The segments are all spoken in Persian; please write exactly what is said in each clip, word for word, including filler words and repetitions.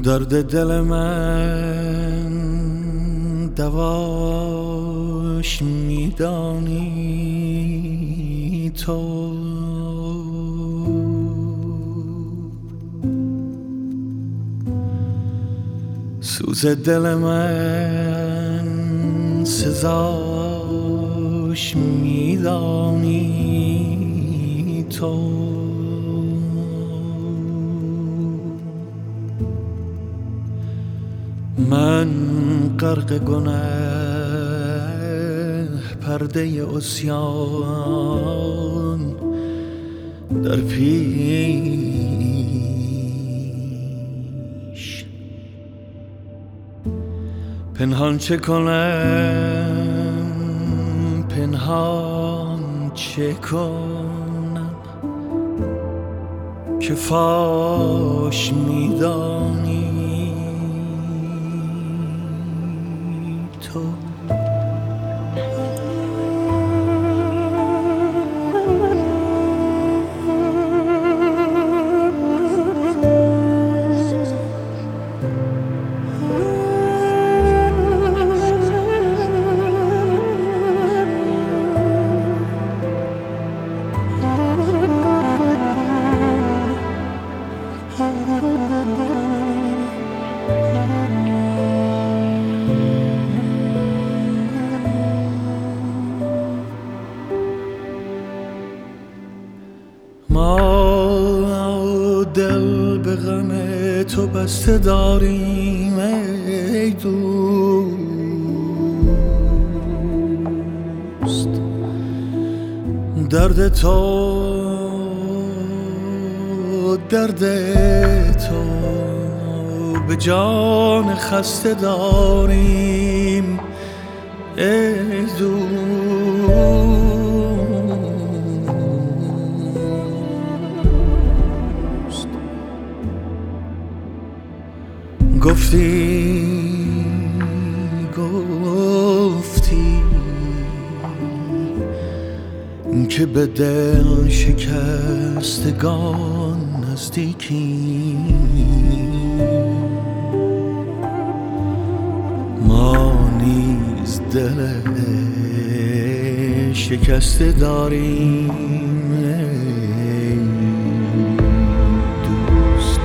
درد دل من دواش میدانی تو، سوز دل من سزاش میدانی تو. من غرق گناه پرده عصیان در پیش، پنهان چه کنم پنهان چه کنم که فاش میدانی تو. ما دل به غم تو بسته داریم ای دوست، درد تو درد تو به جان خسته داریم ای دوست. گفتی گفتی که به دل شکستگان نزدیکی، ما نیز دل شکسته داریم دوست.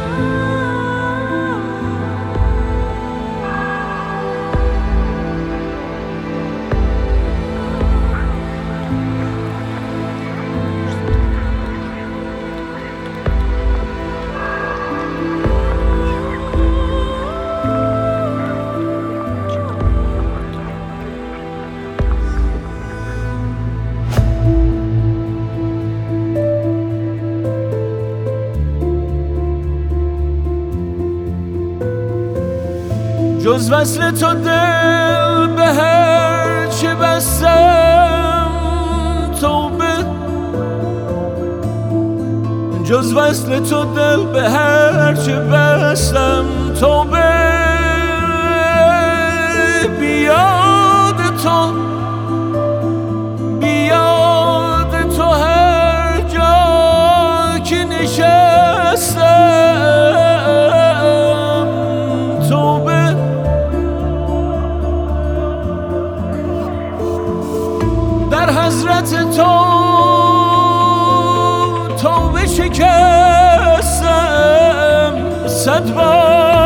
جز وصل تو دل به هر چه بستم توبه، جز وصل تو دل به هر چه بستم توبه. بیاد تو بیاد تو هر جا که نشستم توبه. در حضرت تو توبه شکستم صد بار